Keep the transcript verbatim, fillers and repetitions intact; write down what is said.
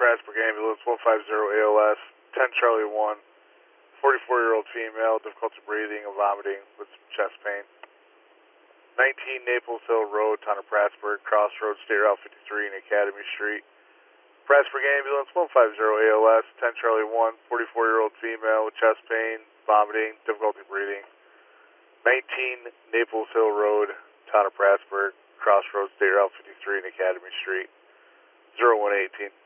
Prasburg Ambulance, one five zero A L S, ten Charlie one, forty-four-year-old female, difficulty breathing and vomiting with some chest pain. nineteen Naples Hill Road, Town of Prasburg, Crossroads, State Route fifty-three and Academy Street. Prasburg Ambulance, one five zero A L S, ten Charlie one, forty-four-year-old female with chest pain, vomiting, difficulty breathing. nineteen Naples Hill Road, Town of Prasburg, Crossroads, State Route fifty-three and Academy Street. zero one eighteen.